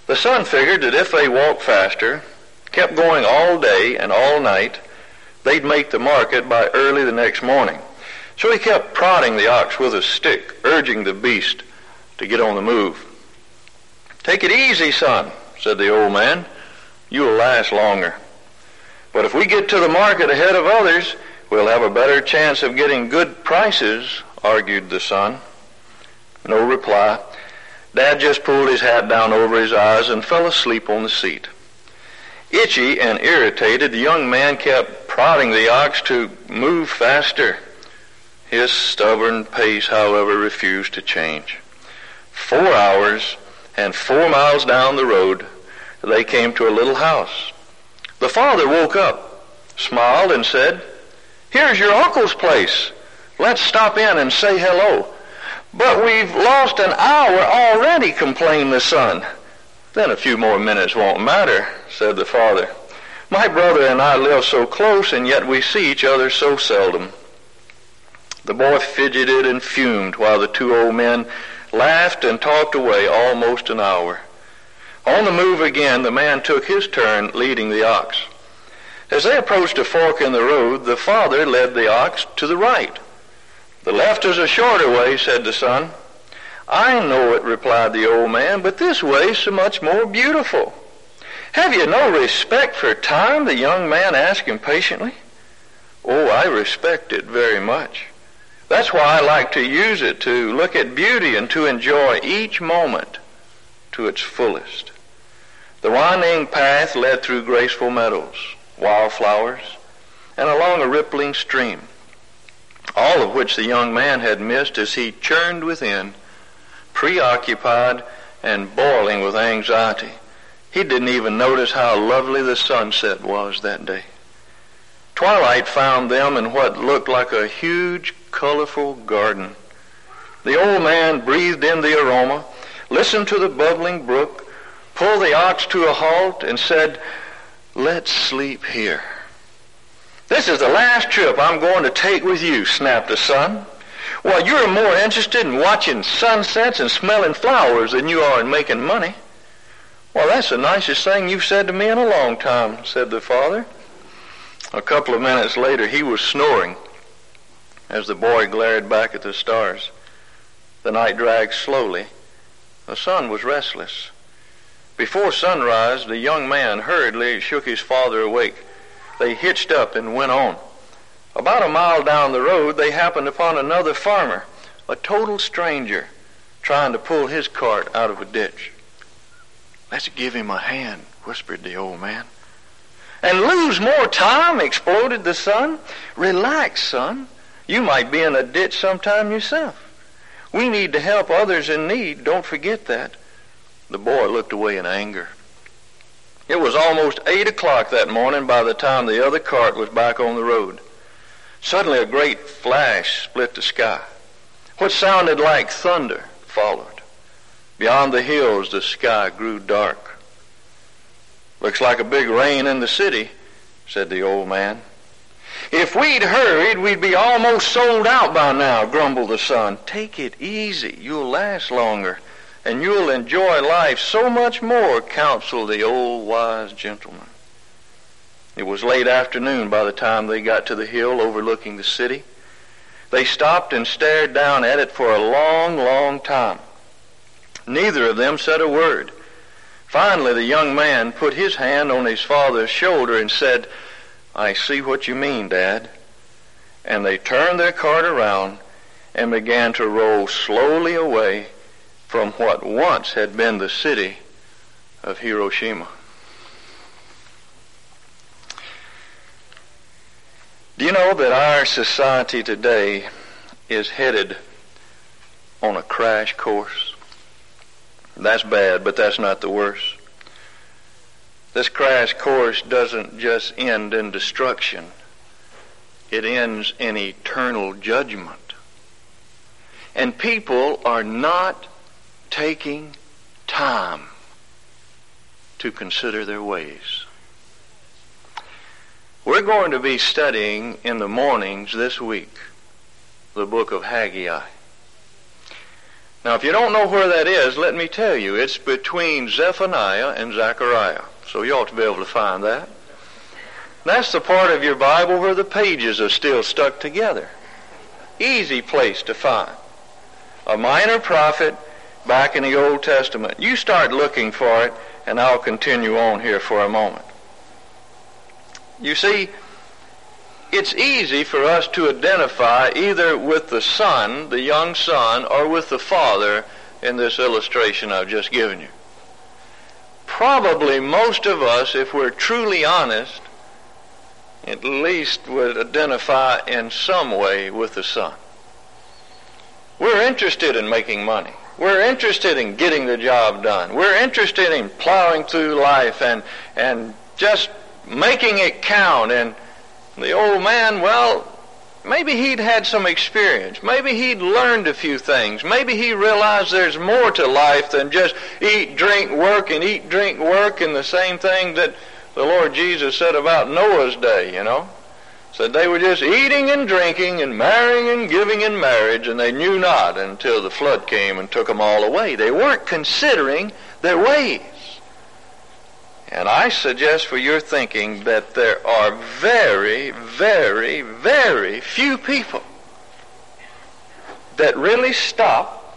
The son figured that if they walked faster, kept going all day and all night, they'd make the market by early the next morning. So he kept prodding the ox with a stick, urging the beast to get on the move. "Take it easy, son," said the old man. "You'll last longer. But if we get to the market ahead of others, we'll have a better chance of getting good prices," argued the son. No reply. Dad just pulled his hat down over his eyes and fell asleep on the seat. Itchy and irritated, the young man kept prodding the ox to move faster. His stubborn pace, however, refused to change. 4 hours and 4 miles down the road, they came to a little house. The father woke up, smiled, and said, "Here's your uncle's place. Let's stop in and say hello." "But we've lost an hour already," complained the son. "Then a few more minutes won't matter," said the father. "My brother and I live so close, and yet we see each other so seldom." The boy fidgeted and fumed while the two old men laughed and talked away almost an hour. On the move again, the man took his turn leading the ox. As they approached a fork in the road, the father led the ox to the right. "The left is a shorter way," said the son. "I know it," replied the old man, "but this way's so much more beautiful." "Have you no respect for time?" the young man asked impatiently. "Oh, I respect it very much. That's why I like to use it, to look at beauty and to enjoy each moment to its fullest." The winding path led through graceful meadows, wildflowers, and along a rippling stream, all of which the young man had missed as he churned within, preoccupied and boiling with anxiety. He didn't even notice how lovely the sunset was that day. Twilight found them in what looked like a huge, colorful garden. The old man breathed in the aroma, listened to the bubbling brook, pulled the ox to a halt, and said, "Let's sleep here." "This is the last trip I'm going to take with you," snapped the son. "Well, you're more interested in watching sunsets and smelling flowers than you are in making money." "Well, that's the nicest thing you've said to me in a long time," said the father. A couple of minutes later, he was snoring as the boy glared back at the stars. The night dragged slowly. The sun was restless. Before sunrise, the young man hurriedly shook his father awake. They hitched up and went on. About a mile down the road, they happened upon another farmer, a total stranger, trying to pull his cart out of a ditch. "Let's give him a hand," whispered the old man. "And lose more time?" exploded the son. "Relax, son. You might be in a ditch sometime yourself. We need to help others in need. Don't forget that." The boy looked away in anger. It was almost 8 o'clock that morning by the time the other cart was back on the road. Suddenly a great flash split the sky. What sounded like thunder followed. Beyond the hills, the sky grew dark. "Looks like a big rain in the city," said the old man. "If we'd hurried, we'd be almost sold out by now," grumbled the son. "Take it easy. You'll last longer, and you'll enjoy life so much more," counseled the old wise gentleman. It was late afternoon by the time they got to the hill overlooking the city. They stopped and stared down at it for a long, long time. Neither of them said a word. Finally, the young man put his hand on his father's shoulder and said, "I see what you mean, Dad." And they turned their cart around and began to roll slowly away from what once had been the city of Hiroshima. Do you know that our society today is headed on a crash course? That's bad, but that's not the worst. This crash course doesn't just end in destruction. It ends in eternal judgment. And people are not taking time to consider their ways. We're going to be studying in the mornings this week the book of Haggai. Now, if you don't know where that is, let me tell you, it's between Zephaniah and Zechariah. So you ought to be able to find that. That's the part of your Bible where the pages are still stuck together. Easy place to find. A minor prophet back in the Old Testament. You start looking for it, and I'll continue on here for a moment. You see, it's easy for us to identify either with the son, the young son, or with the father in this illustration I've just given you. Probably most of us, if we're truly honest, at least would identify in some way with the son. We're interested in making money. We're interested in getting the job done. We're interested in plowing through life and just making it count. And the old man, well, maybe he'd had some experience. Maybe he'd learned a few things. Maybe he realized there's more to life than just eat, drink, work, and eat, drink, work, and the same thing that the Lord Jesus said about Noah's day, you know. Said they were just eating and drinking and marrying and giving in marriage, and they knew not until the flood came and took them all away. They weren't considering their ways. And I suggest for your thinking that there are very, very, very few people that really stop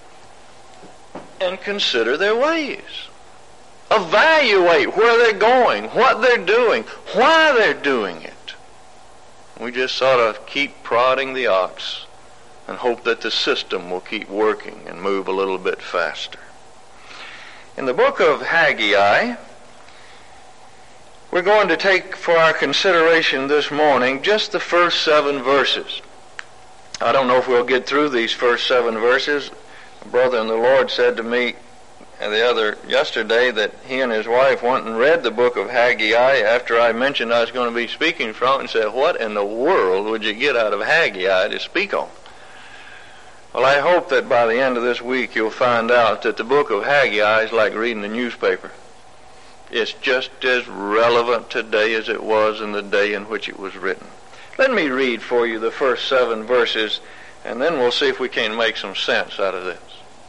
and consider their ways. Evaluate where they're going, what they're doing, why they're doing it. We just sort of keep prodding the ox and hope that the system will keep working and move a little bit faster. In the book of Haggai, we're going to take for our consideration this morning just the first 7 verses. I don't know if we'll get through these first 7 verses. A brother in the Lord said to me yesterday that he and his wife went and read the book of Haggai after I mentioned I was going to be speaking from it, and said, what in the world would you get out of Haggai to speak on? Well, I hope that by the end of this week you'll find out that the book of Haggai is like reading the newspaper. It's just as relevant today as it was in the day in which it was written. Let me read for you the first 7 verses, and then we'll see if we can make some sense out of this.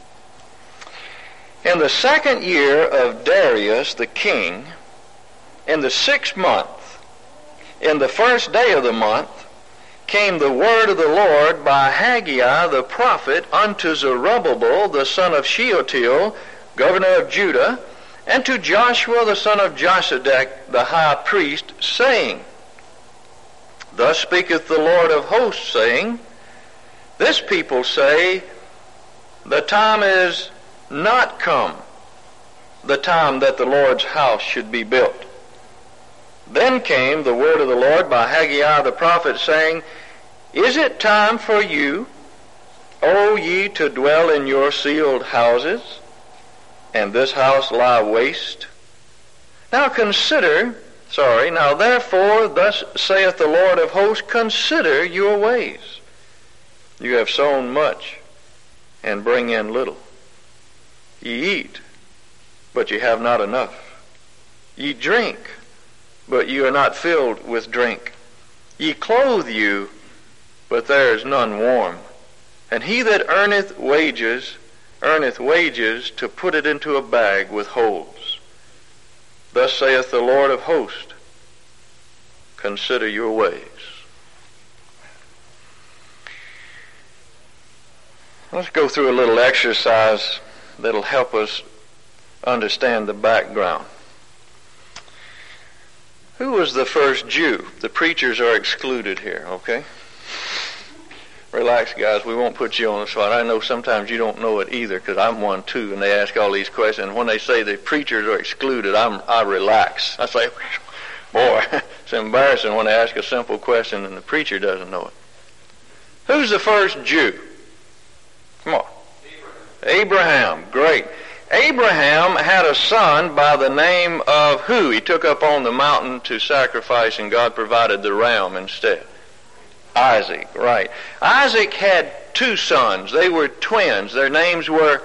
In the 2nd year of Darius the king, in the 6th month, in the 1st day of the month, came the word of the Lord by Haggai the prophet unto Zerubbabel the son of Shealtiel, governor of Judah, and to Joshua the son of Josedech the high priest, saying, Thus speaketh the Lord of hosts, saying, This people say, The time is not come, the time that the Lord's house should be built. Then came the word of the Lord by Haggai the prophet, saying, Is it time for you, O ye, to dwell in your sealed houses, and this house lie waste? Now therefore, thus saith the Lord of hosts, consider your ways. You have sown much, and bring in little. Ye eat, but ye have not enough. Ye drink, but ye are not filled with drink. Ye clothe you, but there is none warm. And he that earneth wages to put it into a bag with holes. Thus saith the Lord of hosts, consider your ways. Let's go through a little exercise that'll help us understand the background. Who was the first Jew? The preachers are excluded here, okay? Relax, guys. We won't put you on the spot. I know sometimes you don't know it either, because I'm one too, and they ask all these questions. When they say the preachers are excluded, I relax. I say, boy, it's embarrassing when they ask a simple question and the preacher doesn't know it. Who's the first Jew? Come on. Abraham. Great. Abraham had a son by the name of who? He took up on the mountain to sacrifice, and God provided the ram instead. Isaac, right. Isaac had 2 sons. They were twins. Their names were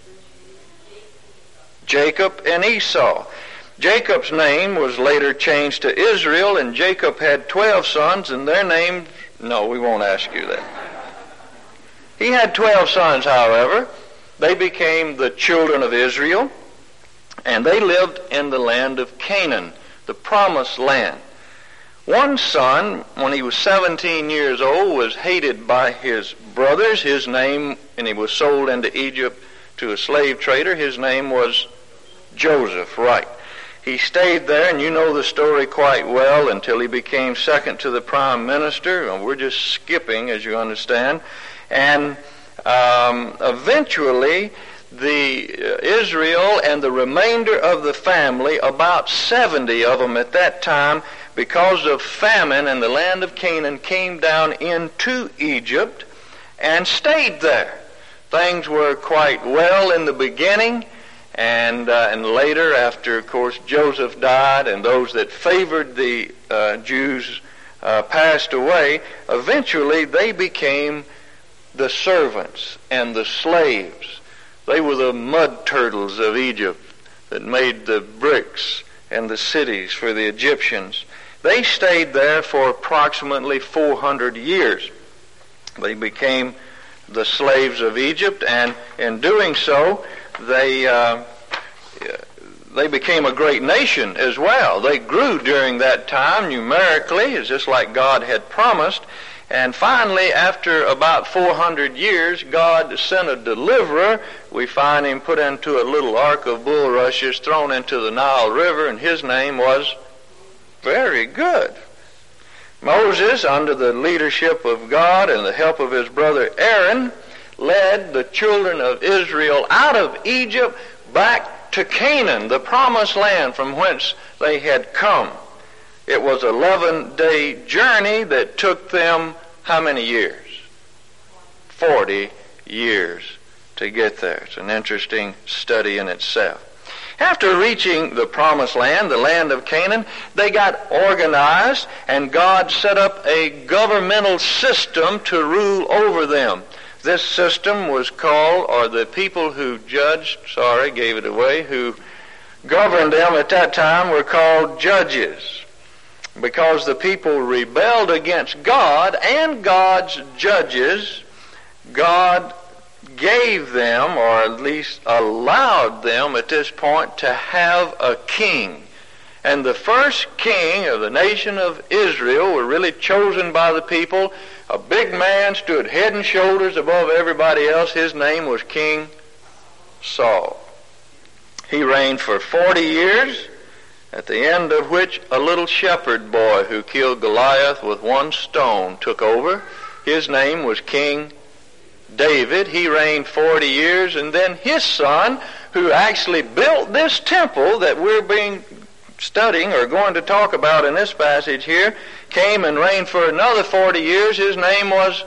Jacob and Esau. Jacob's name was later changed to Israel, and Jacob had 12 sons, and their names, no, we won't ask you that. He had 12 sons, however, they became the children of Israel, and they lived in the land of Canaan, the promised land. One son, when he was 17 years old, was hated by his brothers. His name, and he was sold into Egypt to a slave trader. His name was Joseph, right. He stayed there, and you know the story quite well, until he became second to the prime minister. And we're just skipping, as you understand. And eventually, Israel and the remainder of the family, about 70 of them at that time, because of famine in the land of Canaan, came down into Egypt and stayed there. Things were quite well in the beginning, and later, after, of course, Joseph died and those that favored the Jews passed away, eventually they became the servants and the slaves. They were the mud turtles of Egypt that made the bricks and the cities for the Egyptians. They stayed there for approximately 400 years. They became the slaves of Egypt, and in doing so, they became a great nation as well. They grew during that time numerically, it's just like God had promised. And finally, after about 400 years, God sent a deliverer. We find him put into a little ark of bulrushes, thrown into the Nile River, and his name was very good. Moses, under the leadership of God and the help of his brother Aaron, led the children of Israel out of Egypt back to Canaan, the promised land from whence they had come. It was an 11-day journey that took them how many years? 40 years to get there. It's an interesting study in itself. After reaching the promised land, the land of Canaan, they got organized, and God set up a governmental system to rule over them. This system was called, or the people who who governed them at that time were called judges. Because the people rebelled against God and God's judges, God gave them, or at least allowed them at this point, to have a king. And the first king of the nation of Israel were really chosen by the people. A big man stood head and shoulders above everybody else. His name was King Saul. He reigned for 40 years, at the end of which a little shepherd boy who killed Goliath with one stone took over. His name was King David. He reigned 40 years, and then his son, who actually built this temple that we're studying or going to talk about in this passage here, came and reigned for another 40 years. His name was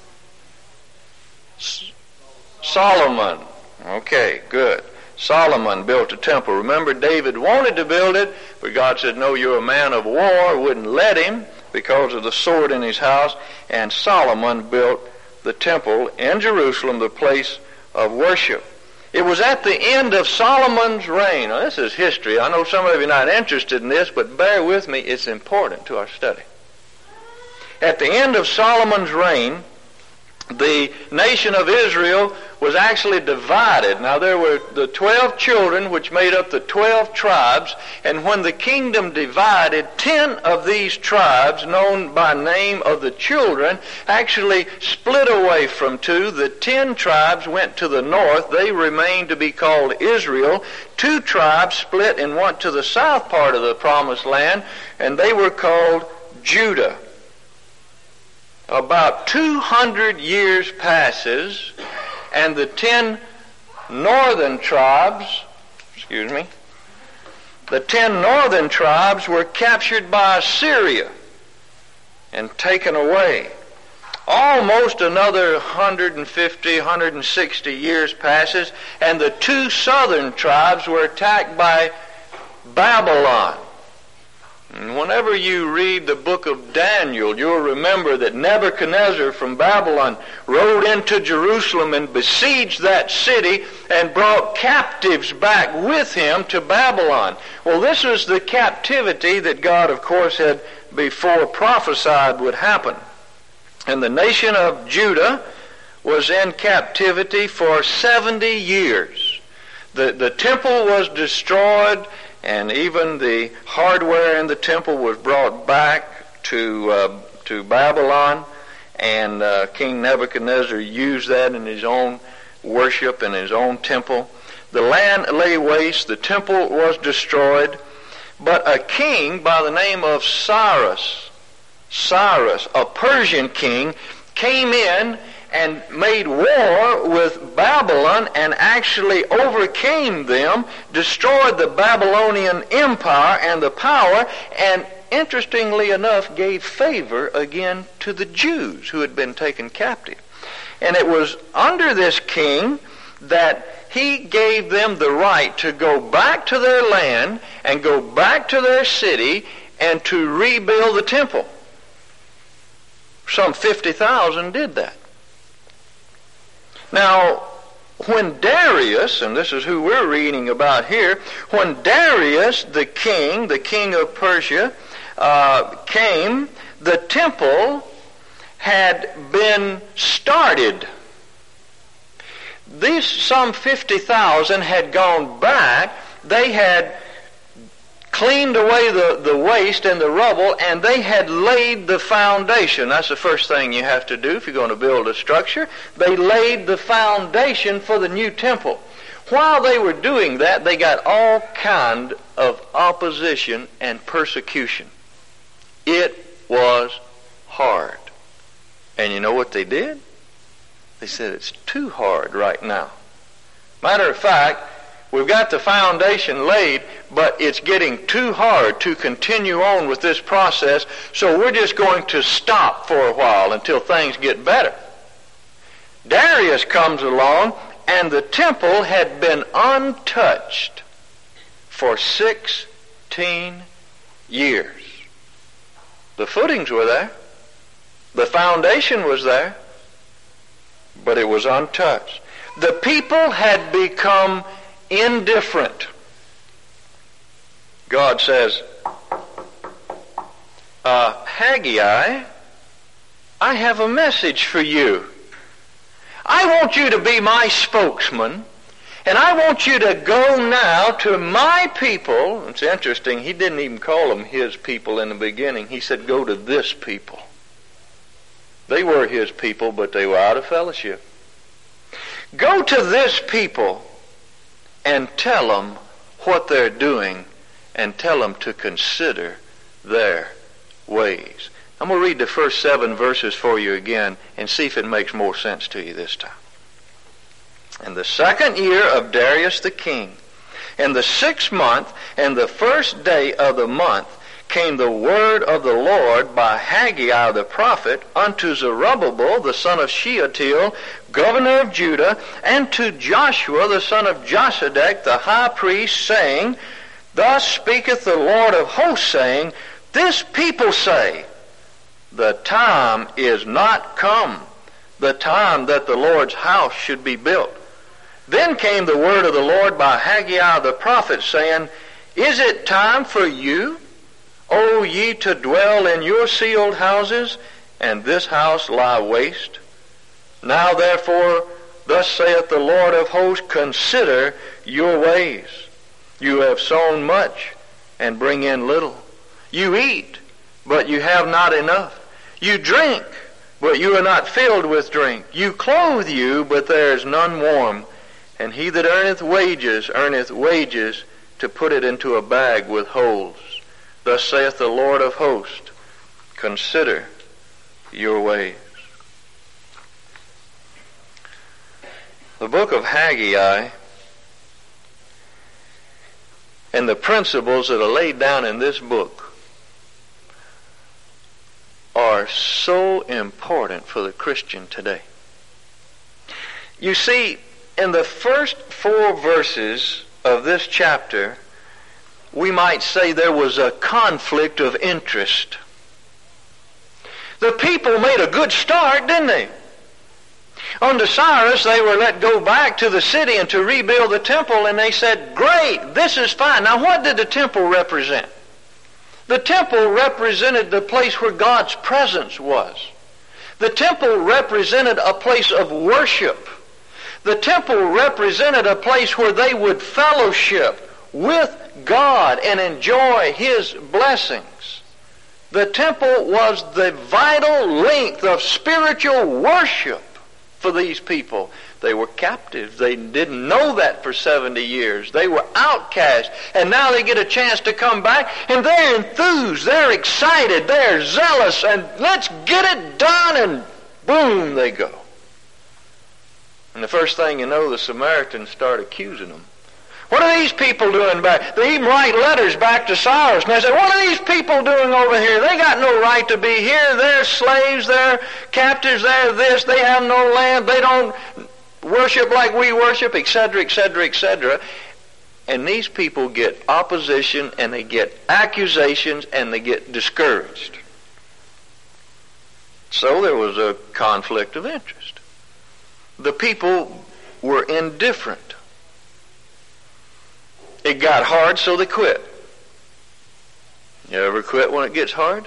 Solomon. Okay, good. Solomon built a temple. Remember, David wanted to build it, but God said, no, you're a man of war, wouldn't let him because of the sword in his house, and Solomon built the temple in Jerusalem, the place of worship. It was at the end of Solomon's reign. Now, this is history. I know some of you are not interested in this, but bear with me. It's important to our study. At the end of Solomon's reign, the nation of Israel was actually divided. Now, there were the 12 children which made up the 12 tribes, and when the kingdom divided, 10 of these tribes, known by name of the children, actually split away from 2. The 10 tribes went to the north. They remained to be called Israel. 2 tribes split and went to the south part of the promised land, and they were called Judah. About 200 years passes, and the 10 northern tribes, the 10 northern tribes were captured by Assyria and taken away. Almost another 150, 160 years passes, and the 2 southern tribes were attacked by Babylon. And whenever you read the book of Daniel, you'll remember that Nebuchadnezzar from Babylon rode into Jerusalem and besieged that city and brought captives back with him to Babylon. Well, this was the captivity that God, of course, had before prophesied would happen. And the nation of Judah was in captivity for 70 years. The temple was destroyed, and even the hardware in the temple was brought back to Babylon, and King Nebuchadnezzar used that in his own worship and his own temple. The land lay waste, the temple was destroyed, but a king by the name of Cyrus, a Persian king, came in and made war with Babylon and actually overcame them, destroyed the Babylonian empire and the power, and interestingly enough gave favor again to the Jews who had been taken captive. And it was under this king that he gave them the right to go back to their land and go back to their city and to rebuild the temple. Some 50,000 did that. Now, when Darius, and this is who we're reading about here, when Darius, the king of Persia, came, the temple had been started. These some 50,000 had gone back. They had cleaned away the waste and the rubble, and they had laid the foundation. That's the first thing you have to do if you're going to build a structure. They laid the foundation for the new temple. While they were doing that, they got all kind of opposition and persecution. It was hard. And you know what they did? They said, it's too hard right now. Matter of fact, we've got the foundation laid, but it's getting too hard to continue on with this process, so we're just going to stop for a while until things get better. Darius comes along, and the temple had been untouched for 16 years. The footings were there. The foundation was there, but it was untouched. The people had become indifferent. God says, Haggai, I have a message for you. I want you to be my spokesman, and I want you to go now to my people. It's interesting, he didn't even call them his people in the beginning. He said, go to this people. They were his people, but they were out of fellowship. Go to this people and tell them what they're doing, and tell them to consider their ways. I'm going to read the first 7 verses for you again and see if it makes more sense to you this time. In the 2nd year of Darius the king, in the 6th month, and the 1st day of the month, came the word of the Lord by Haggai the prophet unto Zerubbabel the son of Shealtiel, governor of Judah, and to Joshua the son of Josedech the high priest, saying, Thus speaketh the Lord of hosts, saying, This people say, The time is not come, the time that the Lord's house should be built. Then came the word of the Lord by Haggai the prophet, saying, Is it time for you, O ye, to dwell in your sealed houses, and this house lie waste? Now therefore, thus saith the Lord of hosts, consider your ways. You have sown much, and bring in little. You eat, but you have not enough. You drink, but you are not filled with drink. You clothe you, but there is none warm. And he that earneth wages to put it into a bag with holes. Thus saith the Lord of hosts, consider your ways. The book of Haggai and the principles that are laid down in this book are so important for the Christian today. You see, in the first 4 verses of this chapter, we might say there was a conflict of interest. The people made a good start, didn't they? Under Cyrus, they were let go back to the city and to rebuild the temple, and they said, great, this is fine. Now, what did the temple represent? The temple represented the place where God's presence was. The temple represented a place of worship. The temple represented a place where they would fellowship with God and enjoy His blessings. The temple was the vital link of spiritual worship for these people. They were captives. They didn't know that for 70 years. They were outcast. And now they get a chance to come back, and they're enthused. They're excited. They're zealous. And let's get it done. And boom, they go. And the first thing you know, the Samaritans start accusing them. What are these people doing back? They even write letters back to Cyrus. And they say, what are these people doing over here? They got no right to be here. They're slaves. They're captives. They're this. They have no land. They don't worship like we worship, etc., etc., etc. And these people get opposition, and they get accusations, and they get discouraged. So there was a conflict of interest. The people were indifferent. It got hard, so they quit. You ever quit when it gets hard?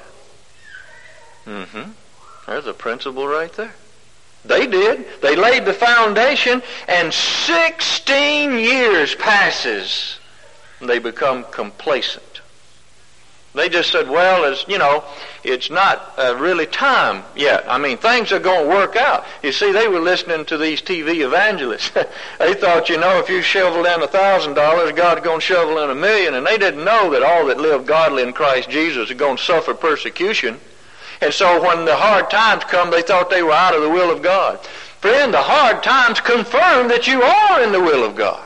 There's a principle right there. They did. They laid the foundation, and 16 years passes, and they become complacent. They just said, well, it's not really time yet. I mean, things are going to work out. You see, they were listening to these TV evangelists. They thought, if you shovel in $1,000, God's going to shovel in $1 million. And they didn't know that all that live godly in Christ Jesus are going to suffer persecution. And so when the hard times come, they thought they were out of the will of God. Friend, the hard times confirm that you are in the will of God.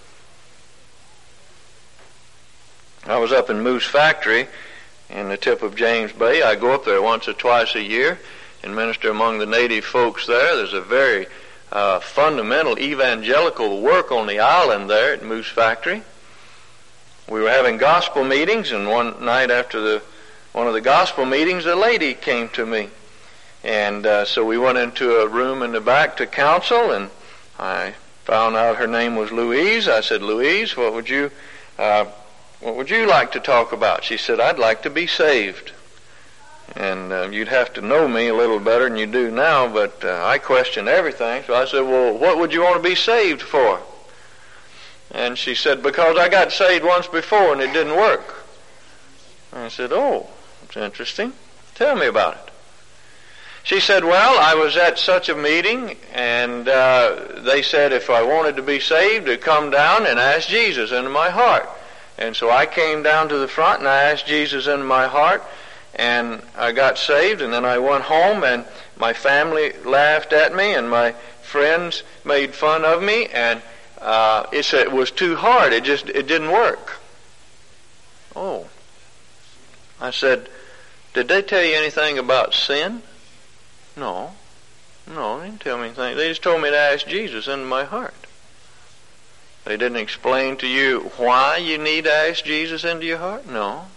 I was up in Moose Factory in the tip of James Bay. I go up there once or twice a year and minister among the native folks there. There's a very fundamental evangelical work on the island there at Moose Factory. We were having gospel meetings, and one night after one of the gospel meetings, a lady came to me. And so we went into a room in the back to counsel, and I found out her name was Louise. I said, Louise, what would you like to talk about? She said, I'd like to be saved. And you'd have to know me a little better than you do now, but I question everything. So I said, well, what would you want to be saved for? And she said, because I got saved once before and it didn't work. And I said, oh, that's interesting. Tell me about it. She said, well, I was at such a meeting, and they said if I wanted to be saved, to come down and ask Jesus into my heart. And so I came down to the front and I asked Jesus into my heart, and I got saved. And then I went home, and my family laughed at me, and my friends made fun of me, and it was too hard. It didn't work. Oh. I said, did they tell you anything about sin? No, they didn't tell me anything. They just told me to ask Jesus into my heart. They didn't explain to you why you need to ask Jesus into your heart? No.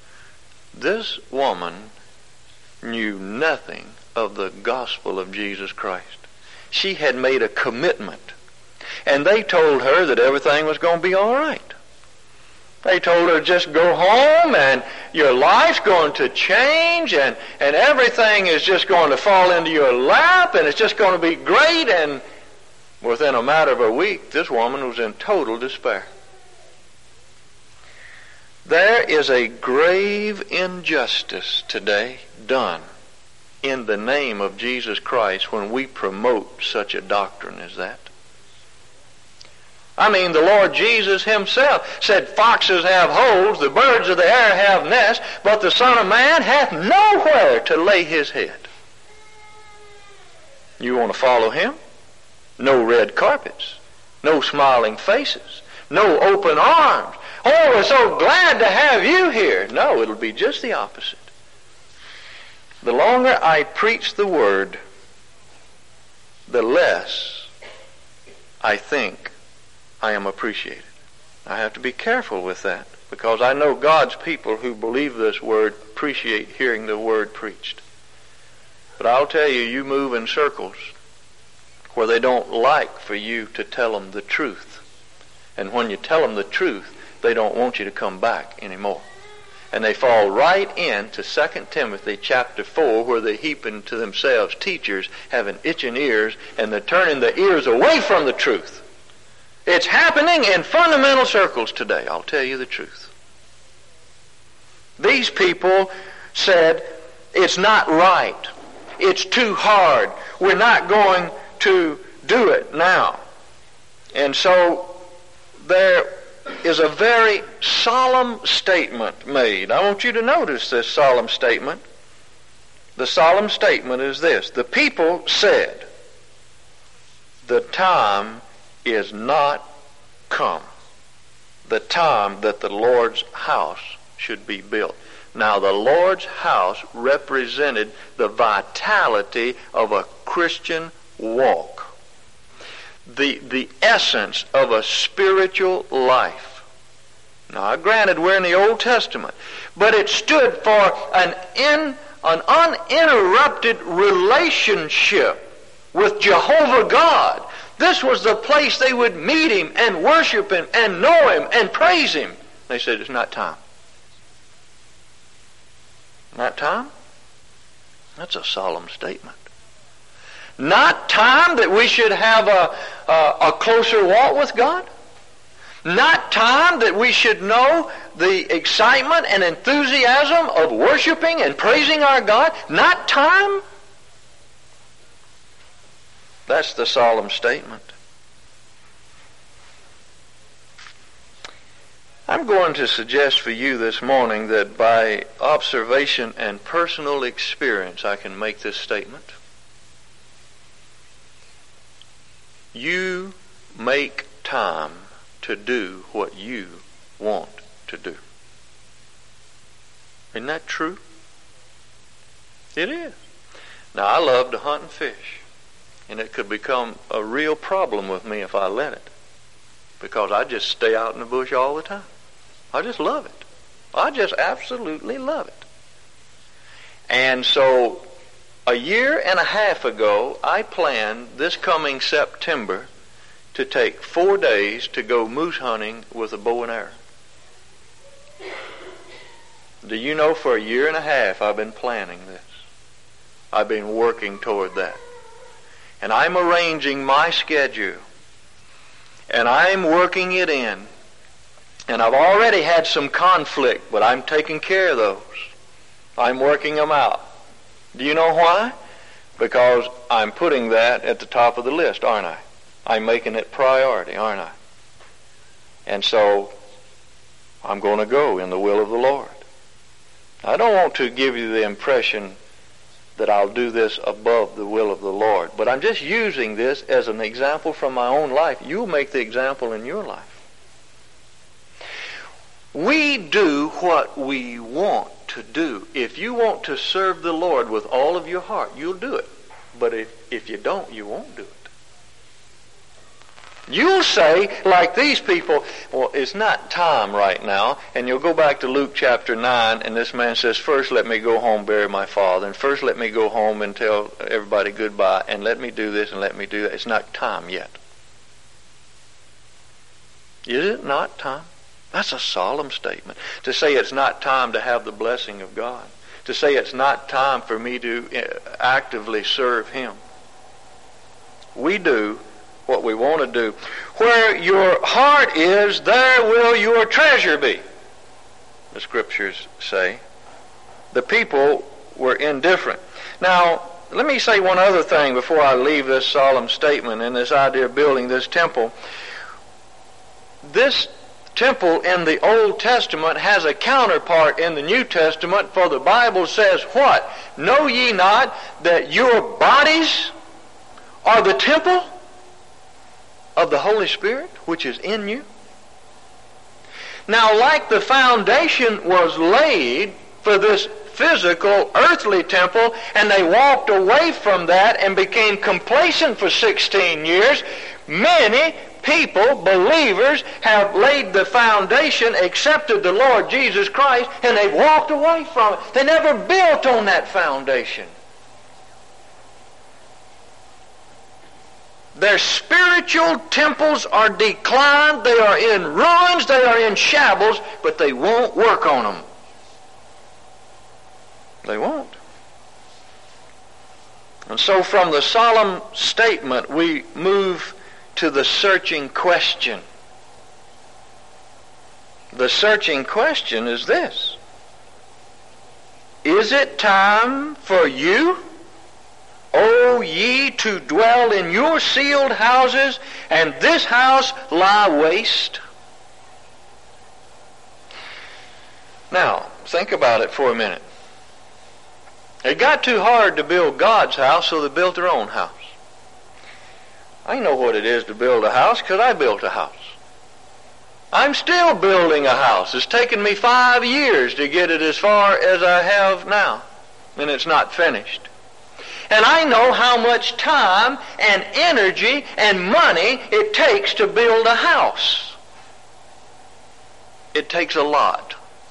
This woman knew nothing of the gospel of Jesus Christ. She had made a commitment, and they told her that everything was going to be all right. They told her, just go home and your life's going to change, and everything is just going to fall into your lap, and it's just going to be great. And within a matter of a week, this woman was in total despair. There is a grave injustice today done in the name of Jesus Christ when we promote such a doctrine as that. I mean, the Lord Jesus himself said, foxes have holes, the birds of the air have nests, but the Son of Man hath nowhere to lay his head. You want to follow him? No red carpets, no smiling faces, no open arms. Oh, we're so glad to have you here. No, it'll be just the opposite. The longer I preach the Word, the less I think I am appreciated. I have to be careful with that, because I know God's people who believe this Word appreciate hearing the Word preached. But I'll tell you, you move in circles where they don't like for you to tell them the truth. And when you tell them the truth, they don't want you to come back anymore. And they fall right into 2 Timothy chapter 4, where they're heaping to themselves teachers having itching ears, and they're turning their ears away from the truth. It's happening in fundamental circles today, I'll tell you the truth. These people said, it's not right. It's too hard. We're not going to do it now. And so there is a very solemn statement made. I want you to notice this solemn statement. The solemn statement is this. The people said, the time is not come. The time that the Lord's house should be built. Now, the Lord's house represented the vitality of a Christian walk. The essence of a spiritual life. Now, granted, we're in the Old Testament, but it stood for an uninterrupted relationship with Jehovah God. This was the place they would meet Him and worship Him and know Him and praise Him. They said, it's not time. Not time? That's a solemn statement. Not time that we should have a closer walk with God? Not time that we should know the excitement and enthusiasm of worshiping and praising our God? Not time? That's the solemn statement. I'm going to suggest for you this morning that by observation and personal experience I can make this statement. You make time to do what you want to do. Isn't that true? It is. Now, I love to hunt and fish, and it could become a real problem with me if I let it, because I just stay out in the bush all the time. I just love it. I just absolutely love it. And so, a year and a half ago, I planned this coming September to take 4 days to go moose hunting with a bow and arrow. Do you know, for a year and a half I've been planning this. I've been working toward that. And I'm arranging my schedule. And I'm working it in. And I've already had some conflict, but I'm taking care of those. I'm working them out. Do you know why? Because I'm putting that at the top of the list, aren't I? I'm making it priority, aren't I? And so, I'm going to go in the will of the Lord. I don't want to give you the impression that I'll do this above the will of the Lord, but I'm just using this as an example from my own life. You'll make the example in your life. We do what we want to do. If you want to serve the Lord with all of your heart, you'll do it. But if you don't, you won't do it. You'll say, like these people, well, it's not time right now. And you'll go back to Luke chapter 9, and this man says, first let me go home, bury my father, and first let me go home and tell everybody goodbye, and let me do this and let me do that. It's not time yet. Is it not time? That's a solemn statement. To say it's not time to have the blessing of God. To say it's not time for me to actively serve Him. We do what we want to do. Where your heart is, there will your treasure be, the Scriptures say. The people were indifferent. Now, let me say one other thing before I leave this solemn statement and this idea of building this temple. This temple in the Old Testament has a counterpart in the New Testament, for the Bible says what? Know ye not that your bodies are the temple of the Holy Spirit which is in you? Now, like the foundation was laid for this physical, earthly temple, and they walked away from that and became complacent for 16 years, many people, believers, have laid the foundation, accepted the Lord Jesus Christ, and they've walked away from it. They never built on that foundation. Their spiritual temples are declined, they are in ruins, they are in shambles, but they won't work on them. They won't. And so from the solemn statement, we move to the searching question. The searching question is this: is it time for you, O ye, to dwell in your sealed houses, and this house lie waste? Now, think about it for a minute. It got too hard to build God's house, so they built their own house. I know what it is to build a house because I built a house. I'm still building a house. It's taken me 5 years to get it as far as I have now, and it's not finished. And I know how much time and energy and money it takes to build a house. It takes a lot.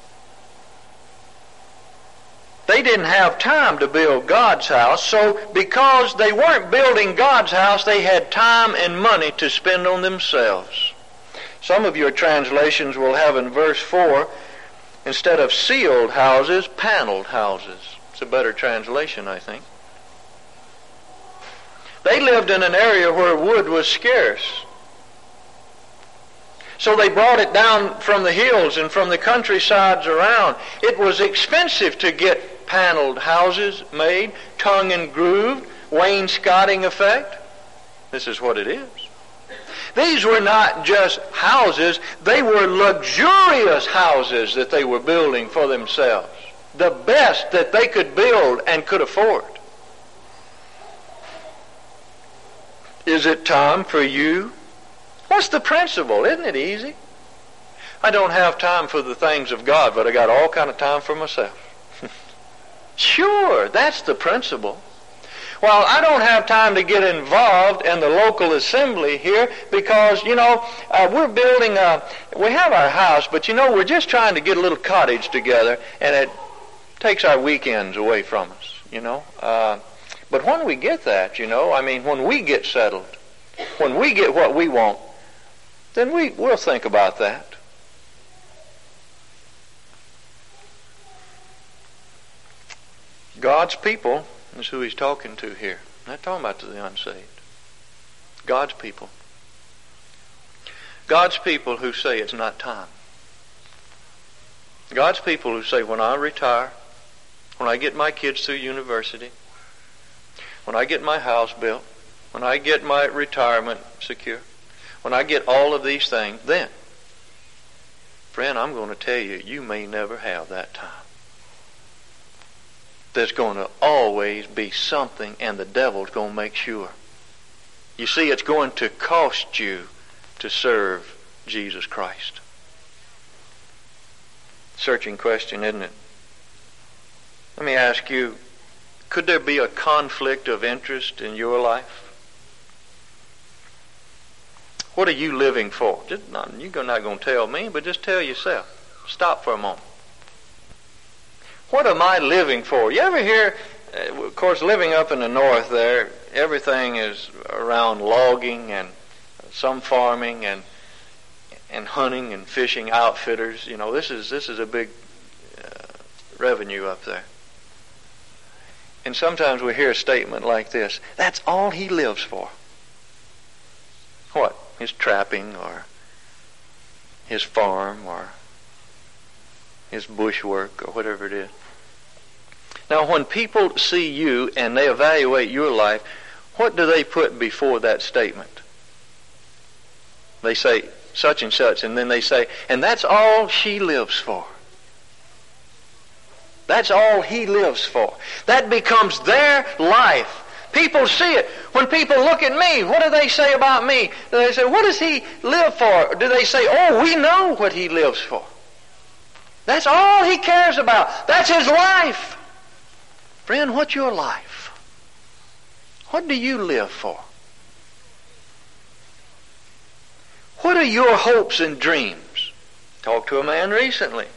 They didn't have time to build God's house, so because they weren't building God's house, they had time and money to spend on themselves. Some of your translations will have in verse 4, instead of sealed houses, paneled houses. It's a better translation, I think. They lived in an area where wood was scarce. So they brought it down from the hills and from the countrysides around. It was expensive to get paneled houses made, tongue and grooved, wainscoting effect. This is what it is. These were not just houses, they were luxurious houses that they were building for themselves. The best that they could build and could afford. Is it time for you? What's the principle? Isn't it easy? I don't have time for the things of God, but I got all kind of time for myself. Sure, that's the principle. Well, I don't have time to get involved in the local assembly here because, we're building we have our house, but we're just trying to get a little cottage together, and it takes our weekends away from us, But when we get that, when we get settled, when we get what we want, then we'll think about that. God's people is who he's talking to here. I'm not talking about to the unsaved. God's people. God's people who say it's not time. God's people who say, when I retire, when I get my kids through university, when I get my house built, when I get my retirement secure, when I get all of these things, then, friend, I'm going to tell you, you may never have that time. There's going to always be something, and the devil's going to make sure. You see, it's going to cost you to serve Jesus Christ. Searching question, isn't it? Let me ask you, could there be a conflict of interest in your life? What are you living for? You're not going to tell me, but just tell yourself. Stop for a moment. What am I living for? You ever hear, of course, living up in the north there, everything is around logging and some farming and hunting and fishing outfitters. This is a big revenue up there. And sometimes we hear a statement like this: that's all he lives for. What? His trapping, or his farm, or his bushwork, or whatever it is. Now, when people see you and they evaluate your life, what do they put before that statement? They say such and such, and then they say, and that's all she lives for. That's all he lives for. That becomes their life. People see it. When people look at me, what do they say about me? Do they say, what does he live for? Or do they say, oh, we know what he lives for? That's all he cares about. That's his life. Friend, what's your life? What do you live for? What are your hopes and dreams? Talked to a man recently.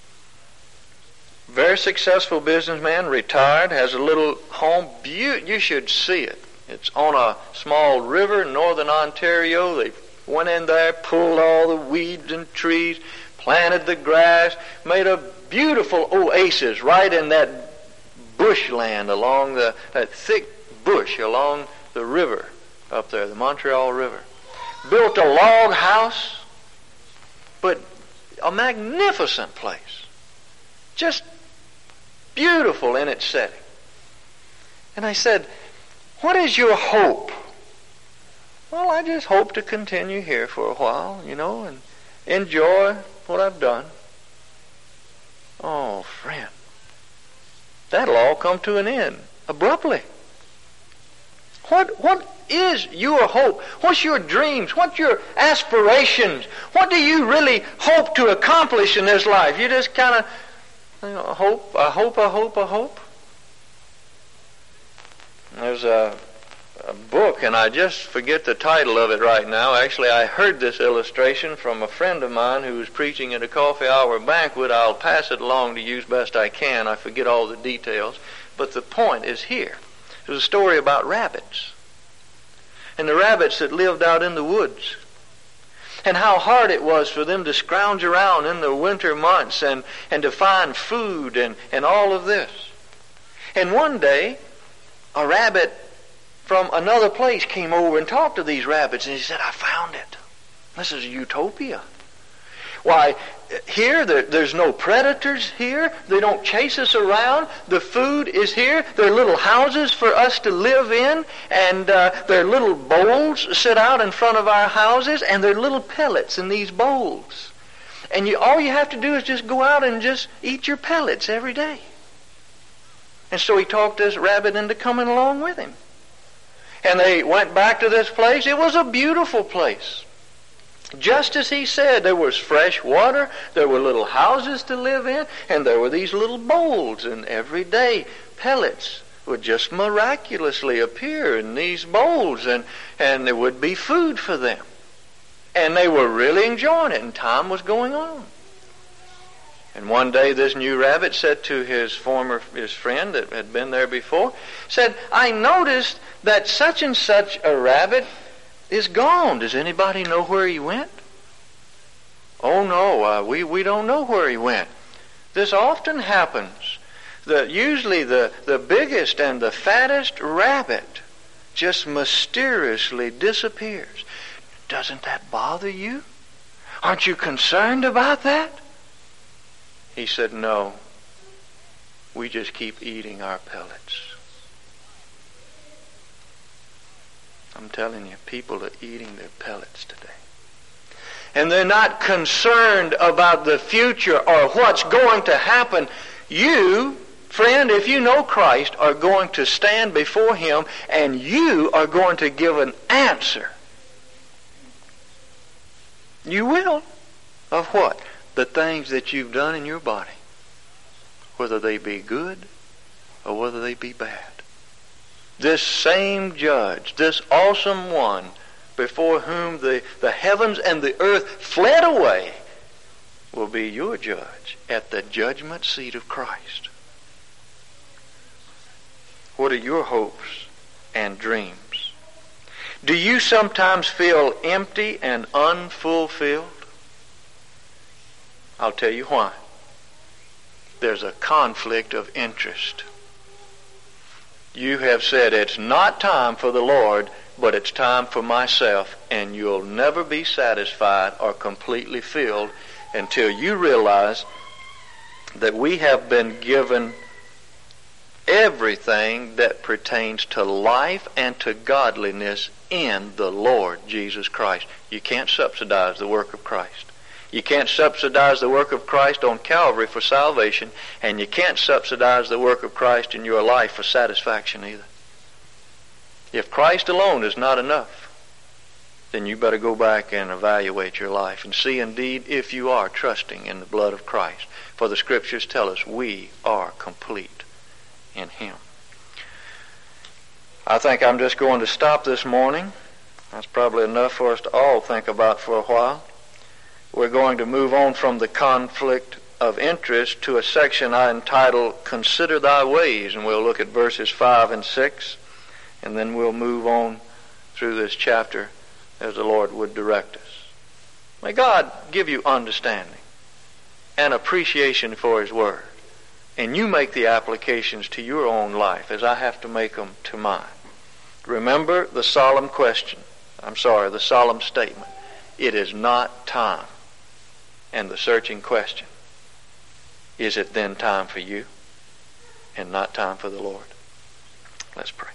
Very successful businessman, retired, has a little home. You should see it. It's on a small river in northern Ontario. They went in there, pulled all the weeds and trees, planted the grass, made a beautiful oasis right in that bushland along that thick bush along the river up there, the Montreal River. Built a log house, but a magnificent place. Just beautiful in its setting. And I said, what is your hope? Well, I just hope to continue here for a while, and enjoy what I've done. Oh, friend, that'll all come to an end abruptly. What is your hope? What's your dreams? What's your aspirations? What do you really hope to accomplish in this life? You just kind of hope. There's a book, and I just forget the title of it right now. Actually, I heard this illustration from a friend of mine who was preaching at a coffee hour banquet. I'll pass it along to you as best I can. I forget all the details. But the point is here. There's a story about rabbits. And the rabbits that lived out in the woods. And how hard it was for them to scrounge around in the winter months and to find food and all of this. And one day, a rabbit from another place came over and talked to these rabbits, and he said, I found it. This is a utopia. Why, here, there's no predators here. They don't chase us around. The food is here. There are little houses for us to live in, and there are little bowls set out in front of our houses, and there are little pellets in these bowls. And all you have to do is just go out and just eat your pellets every day. And so he talked this rabbit into coming along with him. And they went back to this place. It was a beautiful place. Just as he said, there was fresh water, there were little houses to live in, and there were these little bowls, and every day pellets would just miraculously appear in these bowls, and there would be food for them. And they were really enjoying it, and time was going on. And one day this new rabbit said to his friend that had been there before, said, I noticed that such and such a rabbit is gone. Does anybody know where he went? Oh no, we don't know where he went. This often happens. Usually the biggest and the fattest rabbit just mysteriously disappears. Doesn't that bother you? Aren't you concerned about that? He said, no, we just keep eating our pellets. I'm telling you, people are eating their pellets today. And they're not concerned about the future or what's going to happen. You, friend, if you know Christ, are going to stand before Him, and you are going to give an answer. You will. Of what? The things that you've done in your body. Whether they be good or whether they be bad. This same judge, this awesome one, before whom the heavens and the earth fled away, will be your judge at the judgment seat of Christ. What are your hopes and dreams? Do you sometimes feel empty and unfulfilled? I'll tell you why. There's a conflict of interest. You have said it's not time for the Lord, but it's time for myself, and you'll never be satisfied or completely filled until you realize that we have been given everything that pertains to life and to godliness in the Lord Jesus Christ. You can't subsidize the work of Christ. You can't subsidize the work of Christ on Calvary for salvation, and you can't subsidize the work of Christ in your life for satisfaction either. If Christ alone is not enough, then you better go back and evaluate your life and see indeed if you are trusting in the blood of Christ. For the Scriptures tell us we are complete in Him. I think I'm just going to stop this morning. That's probably enough for us to all think about for a while. We're going to move on from the conflict of interest to a section I entitle Consider Thy Ways, and we'll look at verses 5 and 6, and then we'll move on through this chapter as the Lord would direct us. May God give you understanding and appreciation for His Word and you make the applications to your own life as I have to make them to mine. Remember the solemn statement. It is not time. And the searching question, is it then time for you and not time for the Lord? Let's pray.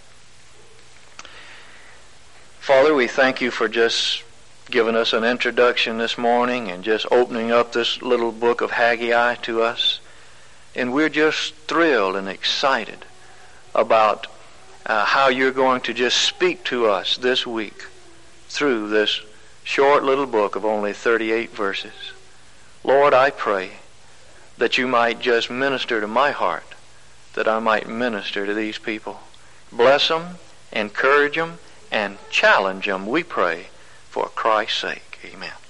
Father, we thank you for just giving us an introduction this morning and just opening up this little book of Haggai to us. And we're just thrilled and excited about how you're going to just speak to us this week through this short little book of only 38 verses. Lord, I pray that you might just minister to my heart, that I might minister to these people. Bless them, encourage them, and challenge them, we pray, for Christ's sake. Amen.